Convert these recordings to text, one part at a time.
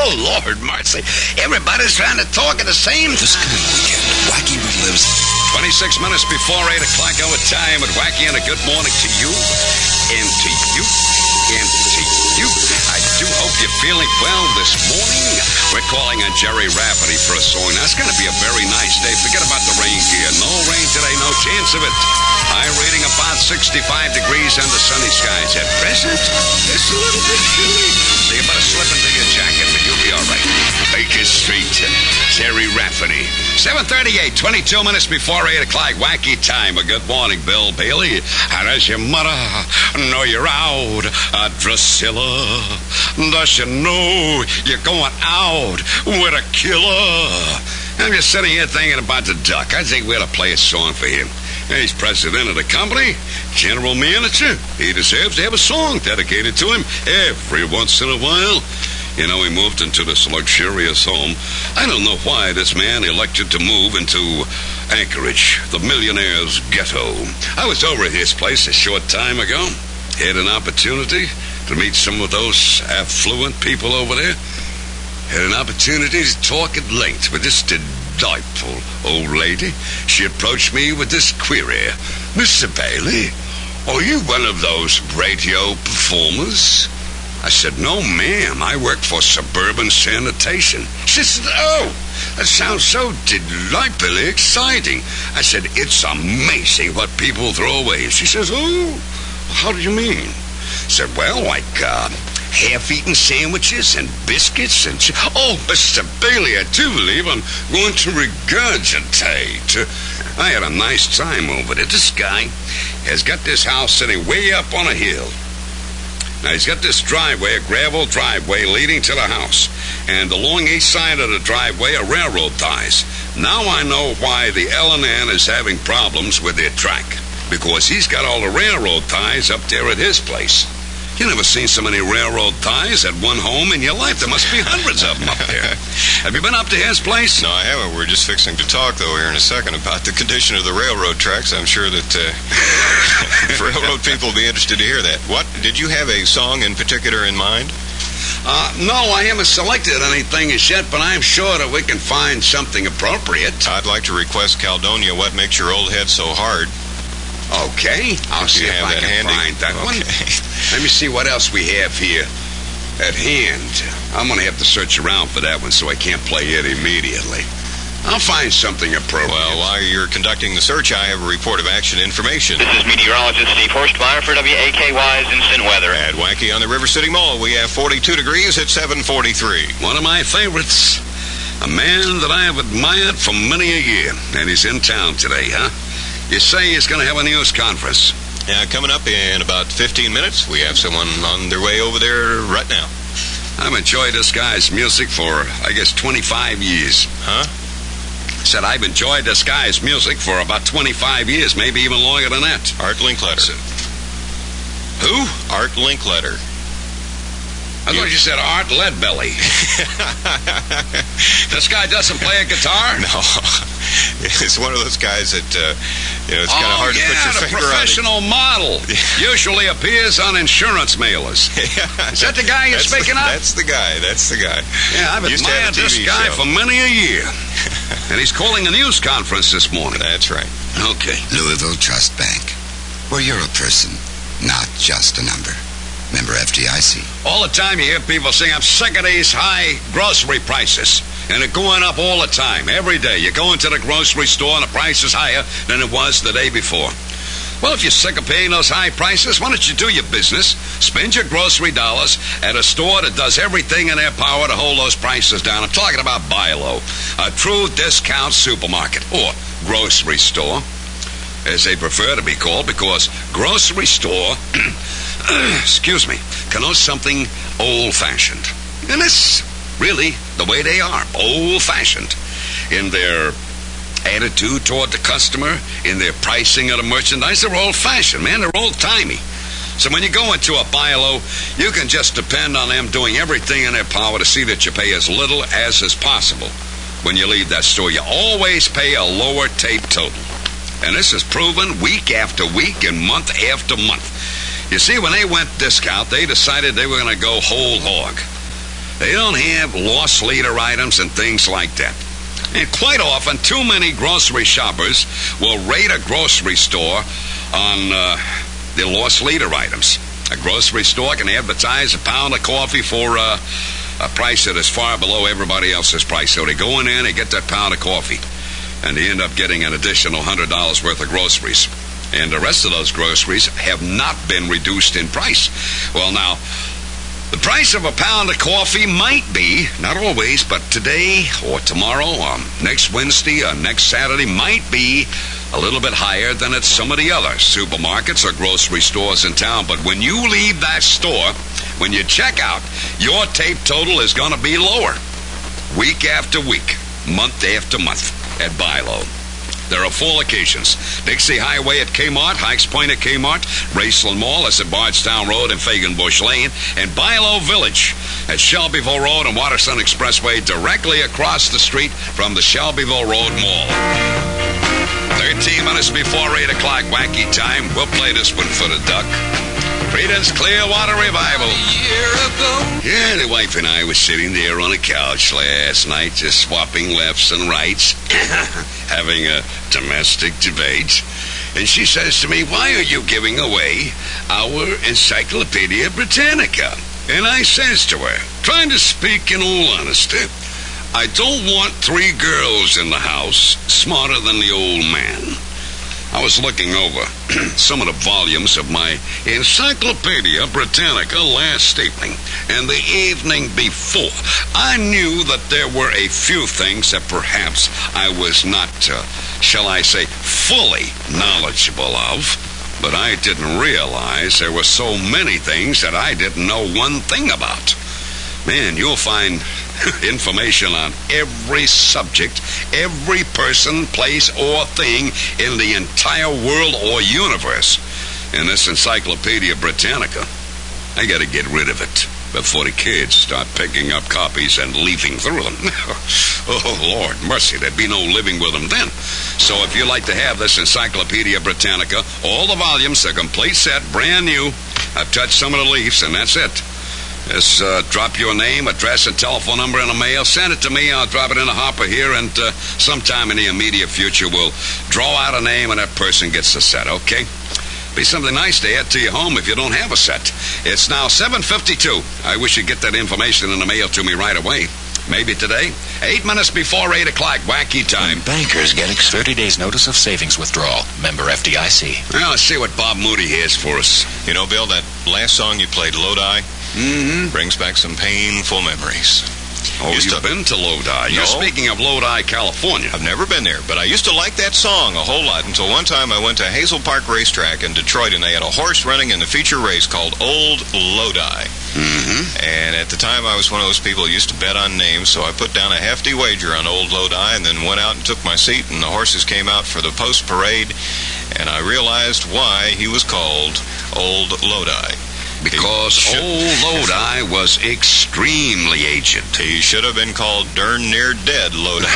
Oh, Lord mercy. Everybody's trying to talk at the same time. This coming weekend, Wacky relives 26 minutes before 8 o'clock our time at Wacky, and a good morning to you, and to you, and to you. I do hope you're feeling well this morning. We're calling on Jerry Rafferty for a song. Now, it's going to be a very nice day. Forget about the rain gear. No rain today, no chance of it. High rating about 65 degrees under sunny skies. At present, it's a little bit chilly. So you better slip into your jacket, but you'll be all right. Baker Street, Jerry Rafferty. 7:38, 22 minutes before 8 o'clock. Wacky time. A good morning, Bill Bailey. How does your mother know you're out? Drusilla, does she know you're going out with a killer? I'm just sitting here thinking about the Duck. I think we ought to play a song for him. He's president of the company, general manager. He deserves to have a song dedicated to him every once in a while. You know, he moved into this luxurious home. I don't know why this man elected to move into Anchorage, the millionaire's ghetto. I was over at his place a short time ago. Had an opportunity to meet some of those affluent people over there. Had an opportunity to talk at length with this delightful old lady. She approached me with this query. Mr. Bailey, are you one of those radio performers? I said, no, ma'am. I work for Suburban Sanitation. She said, oh, that sounds so delightfully exciting. I said, it's amazing what people throw away. She says, oh, how do you mean? I said, well, like half-eaten sandwiches and biscuits and... Oh, Mr. Bailey, I do believe I'm going to regurgitate. I had a nice time over there. This guy has got this house sitting way up on a hill. Now, he's got this driveway, a gravel driveway leading to the house. And along each side of the driveway are railroad ties. Now I know why the L&N is having problems with their track. Because he's got all the railroad ties up there at his place. You never seen so many railroad ties at one home in your life. There must be hundreds of them up there. Have you been up to his place? No, I haven't. We're just fixing to talk, though, here in a second about the condition of the railroad tracks. I'm sure that railroad people will be interested to hear that. What? Did you have a song in particular in mind? No, I haven't selected anything as yet, but I'm sure that we can find something appropriate. I'd like to request Caledonia, What Makes Your Old Head So Hard? Okay, I'll see if I can find that one. Let me see what else we have here at hand. I'm going to have to search around for that one, so I can't play it immediately. I'll find something appropriate. Well, while you're conducting the search, I have a report of action information. This is meteorologist Steve Horstmeyer for WAKY's Instant Weather. At Wacky on the River City Mall, we have 42 degrees at 7:43. One of my favorites. A man that I have admired for many a year, and he's in town today, huh? You say he's going to have a news conference. Yeah, coming up in about 15 minutes. We have someone on their way over there right now. I've enjoyed this guy's music for, I guess, 25 years. Huh? I said I've enjoyed this guy's music for about 25 years, maybe even longer than that. Art Linkletter. Who? Art Linkletter. I thought you said Art Leadbelly. This guy doesn't play a guitar? No. It's one of those guys that, it's kind of hard to put your finger on. The professional model. Usually appears on insurance mailers. Is that the guy you're speaking of? That's the guy. Yeah, I've admired this guy for many a year. And he's calling a news conference this morning. That's right. Okay. Louisville Trust Bank, where you're a person, not just a number. Member FDIC. All the time you hear people saying, I'm sick of these high grocery prices. And they're going up all the time, every day. You go into the grocery store and the price is higher than it was the day before. Well, if you're sick of paying those high prices, why don't you do your business? Spend your grocery dollars at a store that does everything in their power to hold those prices down. I'm talking about Bi-Lo, a true discount supermarket, or grocery store, as they prefer to be called, because grocery store, excuse me, connotes something old-fashioned. And it's really the way they are, old-fashioned in their attitude toward the customer, in their pricing of the merchandise. They're old-fashioned, man. They're old-timey. So when you go into a Bi-Lo, you can just depend on them doing everything in their power to see that you pay as little as is possible. When you leave that store, you always pay a lower tape total. And this is proven week after week and month after month. You see, when they went discount, they decided they were going to go whole hog. They don't have loss leader items and things like that. And quite often, too many grocery shoppers will rate a grocery store on the loss leader items. A grocery store can advertise a pound of coffee for a price that is far below everybody else's price. So they go in there and they get that pound of coffee, and they end up getting an additional $100 worth of groceries. And the rest of those groceries have not been reduced in price. Well, now, the price of a pound of coffee might be, not always, but today or tomorrow or next Wednesday or next Saturday might be a little bit higher than at some of the other supermarkets or grocery stores in town. But when you leave that store, when you check out, your tape total is going to be lower. Week after week, month after month at Bi-Lo. There are 4 locations. Dixie Highway at Kmart, Hikes Point at Kmart, Raceland Mall, that's at Bardstown Road and Fagan Bush Lane, and Bi-Lo Village at Shelbyville Road and Waterson Expressway, directly across the street from the Shelbyville Road Mall. 13 minutes before 8 o'clock, wacky time. We'll play this one for the duck. Creedence Clearwater Revival. A year ago. Yeah, the wife and I were sitting there on a couch last night, just swapping lefts and rights, having a domestic debate. And she says to me, "Why are you giving away our Encyclopedia Britannica?" And I says to her, trying to speak in all honesty, I don't want 3 girls in the house smarter than the old man. I was looking over some of the volumes of my Encyclopedia Britannica last evening, and the evening before. I knew that there were a few things that perhaps I was not, shall I say, fully knowledgeable of, but I didn't realize there were so many things that I didn't know one thing about. Man, you'll find information on every subject, every person, place, or thing in the entire world or universe in this Encyclopedia Britannica. I gotta get rid of it before the kids start picking up copies and leafing through them. Oh, Lord mercy, there'd be no living with them then. So if you'd like to have this Encyclopedia Britannica, all the volumes, the complete set, brand new, I've touched some of the leaves, and that's it. Just drop your name, address, and telephone number in the mail. Send it to me. I'll drop it in a hopper here, and sometime in the immediate future, we'll draw out a name, and that person gets a set, okay? Be something nice to add to your home if you don't have a set. It's now 7:52. I wish you'd get that information in the mail to me right away. Maybe today. 8 minutes before 8 o'clock, wacky time. Bankers get 30 days notice of savings withdrawal. Member FDIC. Well, let's see what Bob Moody has for us. You know, Bill, that last song you played, Lodi, brings back some painful memories. Oh, you've been to Lodi. You're speaking of Lodi, California. I've never been there, but I used to like that song a whole lot until one time I went to Hazel Park Racetrack in Detroit, and they had a horse running in the feature race called Old Lodi. And at the time, I was one of those people who used to bet on names, so I put down a hefty wager on Old Lodi and then went out and took my seat, and the horses came out for the post-parade, and I realized why he was called Old Lodi. Because Old Lodi was extremely aged. He should have been called darn near dead Lodi.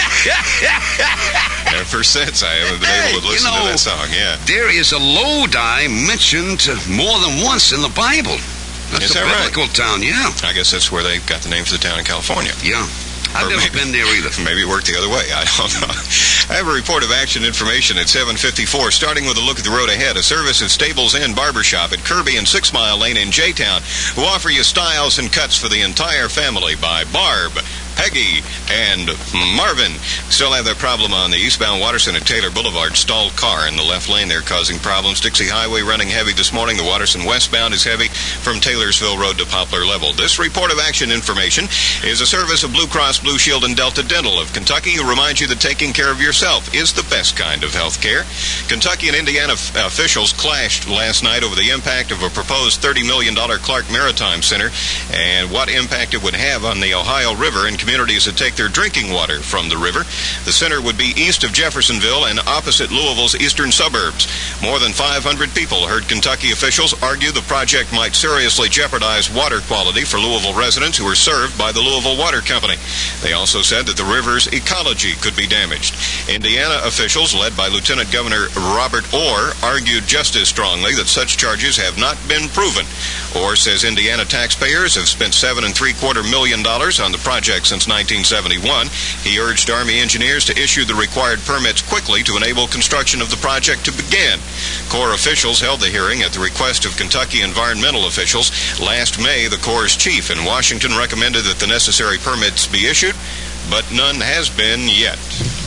Ever since, I haven't been able to listen to that song, yeah. There is a Lodi mentioned more than once in the Bible. That's a biblical town, yeah. I guess that's where they got the name for the town in California. Yeah. I've never been there either. Maybe it worked the other way. I don't know. I have a report of action information at 7:54, starting with a look at the road ahead. A service of Stables Inn Barbershop at Kirby and 6 Mile Lane in J-Town, who offer you styles and cuts for the entire family by Barb, Peggy, and Marvin. Still have that problem on the eastbound Waterson at Taylor Boulevard. Stalled car in the left lane there causing problems. Dixie Highway running heavy this morning. The Waterson westbound is heavy from Taylorsville Road to Poplar Level. This report of action information is a service of Blue Cross Blue Shield and Delta Dental of Kentucky, who reminds you that taking care of yourself is the best kind of health care. Kentucky and Indiana officials clashed last night over the impact of a proposed $30 million Clark Maritime Center and what impact it would have on the Ohio River and communities that take their drinking water from the river. The center would be east of Jeffersonville and opposite Louisville's eastern suburbs. More than 500 people heard Kentucky officials argue the project might seriously jeopardize water quality for Louisville residents who are served by the Louisville Water Company. They also said that the river's ecology could be damaged. Indiana officials, led by Lieutenant Governor Robert Orr, argued just as strongly that such charges have not been proven. Orr says Indiana taxpayers have spent $7.75 million on the project since 1971. He urged Army engineers to issue the required permits quickly to enable construction of the project to begin. Corps officials held the hearing at the request of Kentucky environmental officials. Last May, the Corps' chief in Washington recommended that the necessary permits be issued, but none has been yet.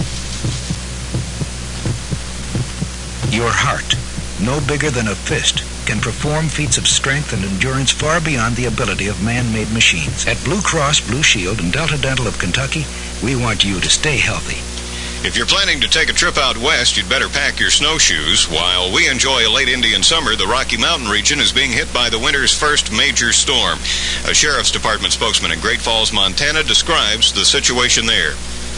Your heart, no bigger than a fist, can perform feats of strength and endurance far beyond the ability of man-made machines. At Blue Cross Blue Shield and Delta Dental of Kentucky, we want you to stay healthy. If you're planning to take a trip out west, you'd better pack your snowshoes. While we enjoy a late Indian summer, the Rocky Mountain region is being hit by the winter's first major storm. A Sheriff's Department spokesman in Great Falls, Montana, describes the situation there.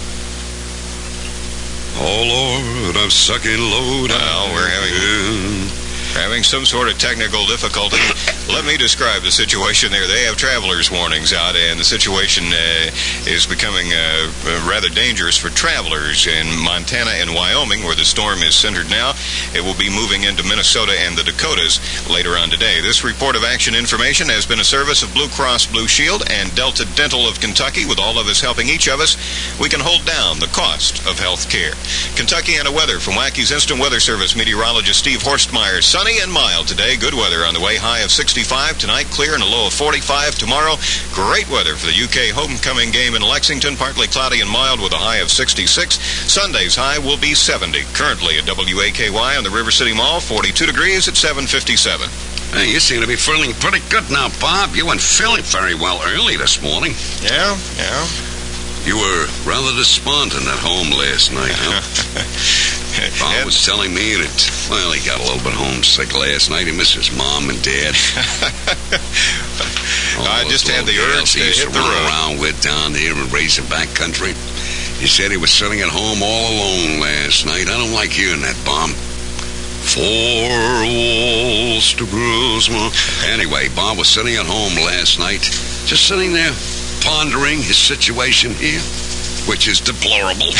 Oh, Lord, I'm sucking low down. Well, we're having some sort of technical difficulty. Let me describe the situation there. They have travelers' warnings out, and the situation is becoming rather dangerous for travelers in Montana and Wyoming, where the storm is centered now. It will be moving into Minnesota and the Dakotas later on today. This report of action information has been a service of Blue Cross Blue Shield and Delta Dental of Kentucky. With all of us helping each of us, we can hold down the cost of health care. Kentuckiana weather from Wacky's Instant Weather Service meteorologist Steve Horstmeyer. Sunny and mild today. Good weather on the way. High of 65 tonight. Clear and a low of 45 tomorrow. Great weather for the UK homecoming game in Lexington. Partly cloudy and mild with a high of 66. Sunday's high will be 70. Currently at WAKY on the River City Mall, 42 degrees at 7:57. Hey, you seem to be feeling pretty good now, Bob. You weren't feeling very well early this morning. Yeah. You were rather despondent at home last night, huh? Bob was telling me that, well, he got a little bit homesick last night. He missed his mom and dad. I just had the urge to hit the run road. around with down there in Razorback country. He said he was sitting at home all alone last night. I don't like hearing that, Bob. 4 walls to bruise my... Anyway, Bob was sitting at home last night, just sitting there pondering his situation here, which is deplorable.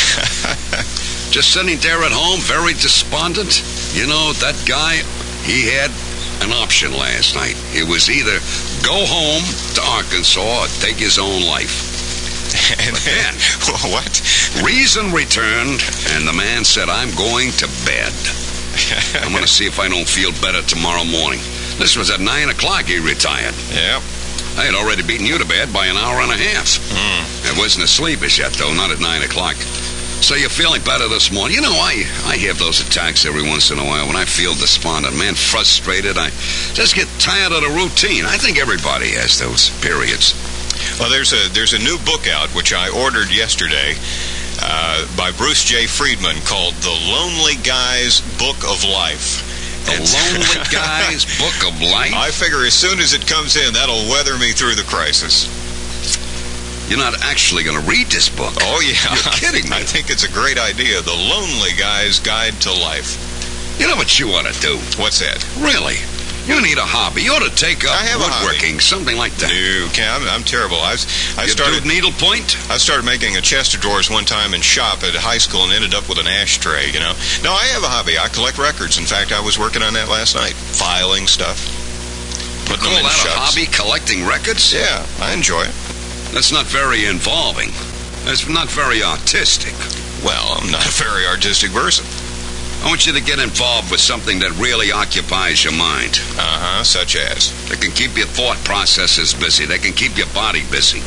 Just sitting there at home, very despondent. You know, that guy, he had an option last night. It was either go home to Arkansas or take his own life. And then, what? Reason returned, and the man said, I'm going to bed. I'm going to see if I don't feel better tomorrow morning. This was at 9 o'clock he retired. Yep. I had already beaten you to bed by an hour and a half. I wasn't asleep as yet, though, not at 9 o'clock. So you're feeling better this morning. You know, I have those attacks every once in a while when I feel despondent, man, frustrated. I just get tired of the routine. I think everybody has those periods. Well, there's a new book out, which I ordered yesterday, by Bruce J. Friedman, called The Lonely Guy's Book of Life. The Lonely Guy's Book of Life? I figure as soon as it comes in, that'll weather me through the crisis. You're not actually going to read this book. Oh, yeah. You're kidding me. I think it's a great idea. The Lonely Guy's Guide to Life. You know what you ought to do? What's that? Really? You need a hobby. You ought to take up woodworking, something like that. No, I'm terrible. I started needlepoint. I started making a chest of drawers one time in shop at high school and ended up with an ashtray, you know. No, I have a hobby. I collect records. In fact, I was working on that last night. Filing stuff. You call that a hobby, collecting records? Yeah, I enjoy it. That's not very involving. That's not very artistic. Well, I'm not a very artistic person. I want you to get involved with something that really occupies your mind. Such as? That can keep your thought processes busy. That can keep your body busy.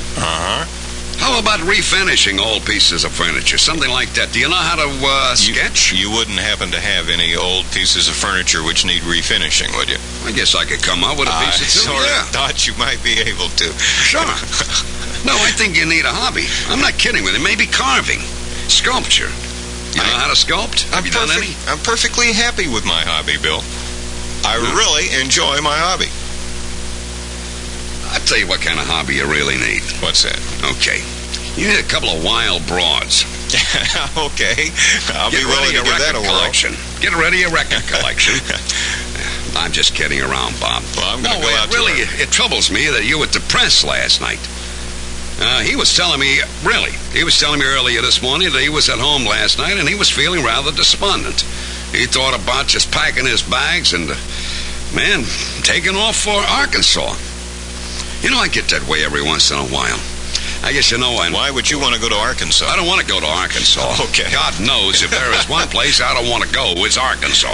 How about refinishing old pieces of furniture? Something like that. Do you know how to sketch? You wouldn't happen to have any old pieces of furniture which need refinishing, would you? I guess I could come up with a piece or two. I thought you might be able to. Sure. No, I think you need a hobby. I'm not kidding with you. Maybe carving. Sculpture. You know how to sculpt? Have you done any? I'm perfectly happy with my hobby, Bill. I really enjoy my hobby. I'll tell you what kind of hobby you really need. What's that? Okay. You need a couple of wild broads. Okay. I'll be Get willing ready to a give that a record whirl. collection. Get ready a record collection. I'm just kidding around, Bob. Well, I'm going to go out to her. It troubles me that you were depressed last night. He was telling me earlier this morning that he was at home last night and he was feeling rather despondent. He thought about just packing his bags and, taking off for Arkansas. You know, I get that way every once in a while. I guess you know why. Why would you want to go to Arkansas? I don't want to go to Arkansas. Okay. God knows if there is one place I don't want to go, it's Arkansas.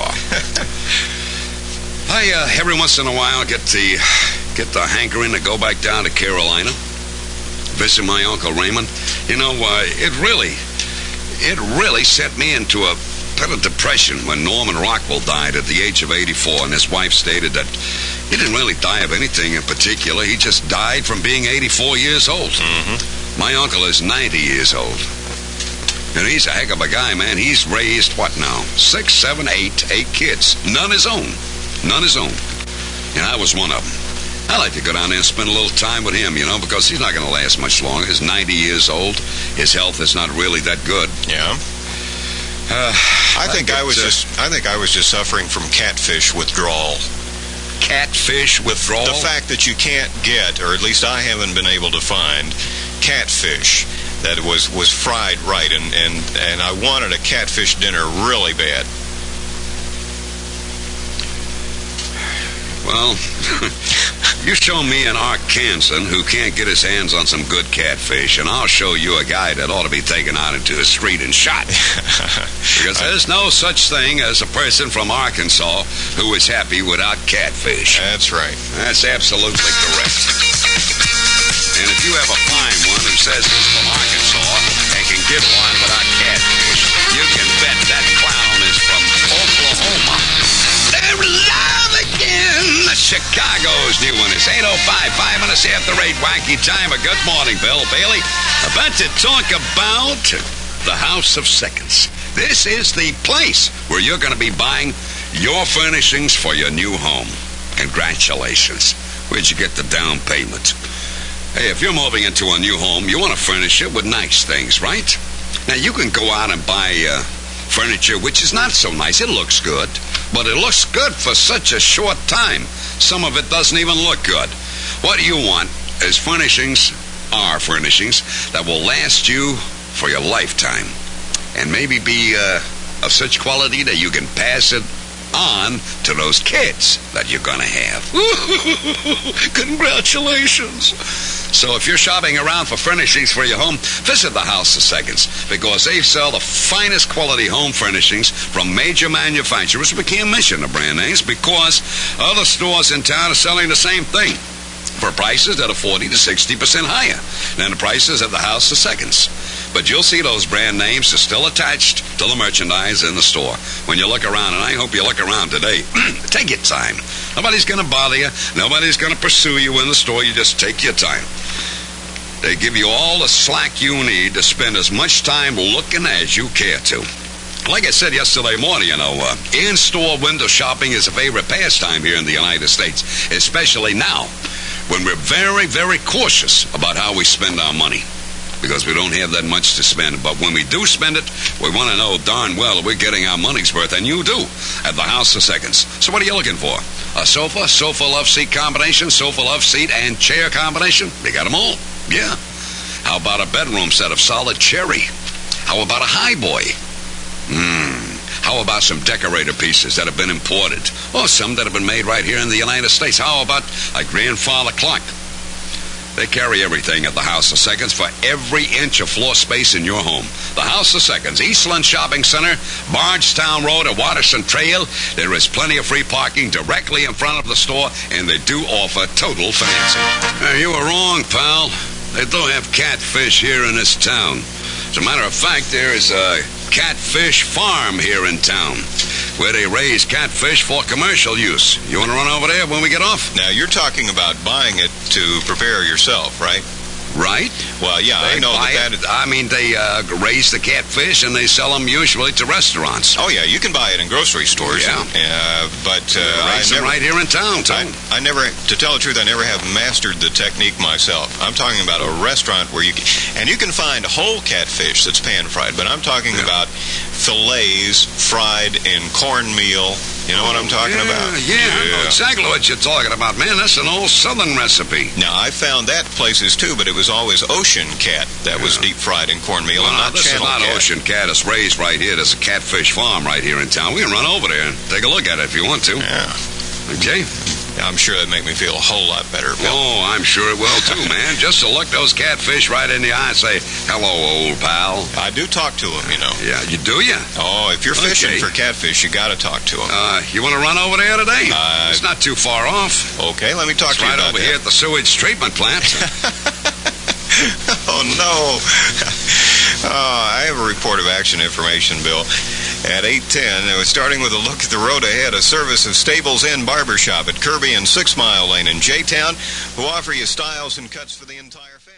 I every once in a while get the hankering to go back down to Carolina, visit my Uncle Raymond. You know, it really set me into a bit of depression when Norman Rockwell died at the age of 84, and his wife stated that he didn't really die of anything in particular. He just died from being 84 years old. Mm-hmm. My uncle is 90 years old. And he's a heck of a guy, man. He's raised, 6, 7, 8 kids. None his own. And I was one of them. I like to go down there and spend a little time with him, because he's not going to last much longer. He's 90 years old. His health is not really that good. Yeah. I think I was just suffering from catfish withdrawal. Catfish withdrawal? The fact that you can't get, or at least I haven't been able to find, catfish that was fried right, and I wanted a catfish dinner really bad. Well, you show me an Arkansan who can't get his hands on some good catfish, and I'll show you a guy that ought to be taken out into the street and shot. Because there's no such thing as a person from Arkansas who is happy without catfish. That's right. That's absolutely correct. And if you ever find one who says he's from Arkansas and can get one without catfish, you can bet that clown is from Oklahoma. They're live again. Chicago's new one is 8:05, 5 minutes after 8. Wacky time. A good morning, Bill Bailey. About to talk about the House of Seconds. This is the place where you're going to be buying your furnishings for your new home. Congratulations. Where'd you get the down payment? Hey, if you're moving into a new home, you want to furnish it with nice things, right? Now, you can go out and buy furniture which is not so nice. It looks good, but it looks good for such a short time. Some of it doesn't even look good. What you want is furnishings that will last you for your lifetime, and maybe be of such quality that you can pass it on to those kids that you're going to have. Congratulations. So if you're shopping around for furnishings for your home, visit the House of Seconds, because they sell the finest quality home furnishings from major manufacturers. We can't mention the brand names because other stores in town are selling the same thing for prices that are 40 to 60% higher than the prices at the House of Seconds. But you'll see those brand names are still attached to the merchandise in the store when you look around, and I hope you look around today. Take your time. Nobody's going to bother you. Nobody's going to pursue you in the store. You just take your time. They give you all the slack you need to spend as much time looking as you care to. Like I said yesterday morning, in-store window shopping is a favorite pastime here in the United States, especially now when we're very, very cautious about how we spend our money, because we don't have that much to spend. But when we do spend it, we want to know darn well that we're getting our money's worth, and you do at the House of Seconds. So what are you looking for? A sofa love seat combination, sofa love seat and chair combination? They got them all. Yeah. How about a bedroom set of solid cherry? How about a high boy? How about some decorator pieces that have been imported, or some that have been made right here in the United States? How about a grandfather clock? They carry everything at the House of Seconds for every inch of floor space in your home. The House of Seconds, Eastland Shopping Center, Bardstown Road at Watterson Trail. There is plenty of free parking directly in front of the store, and they do offer total financing. You were wrong, pal. They don't have catfish here in this town. As a matter of fact, there is a catfish farm here in town where they raise catfish for commercial use. You want to run over there when we get off? Now, you're talking about buying it to prepare yourself, right? right? Well, yeah, I know that. They raise the catfish and they sell them usually to restaurants. Oh, yeah, you can buy it in grocery stores. Yeah. But I never, right here in town, too. I never, to tell the truth, I never have mastered the technique myself. I'm talking about a restaurant where you can find whole catfish that's pan-fried, but I'm talking about fillets fried in cornmeal. You know what I'm talking about? Yeah, I know exactly what you're talking about, man. That's an old Southern recipe. Now, I found that places, too, but it was always ocean cat that was deep-fried in cornmeal and not this channel is not cat. ocean cat. It's raised right here. There's a catfish farm right here in town. We can run over there and take a look at it if you want to. Yeah. Okay? I'm sure that'd make me feel a whole lot better, Bill. Oh, I'm sure it will, too, man. Just to look those catfish right in the eye and say, hello, old pal. I do talk to them, you know. Yeah, you do, you? Oh, if you're fishing for catfish, you got to talk to them. You want to run over there today? It's not too far off. Okay, let me talk to you right about over here at the sewage treatment plant. Oh, no. I have a report of action information, Bill. At 8:10, it was starting with a look at the road ahead, a service of Stables Inn Barbershop at Kirby and 6 Mile Lane in J-Town, who offer you styles and cuts for the entire family.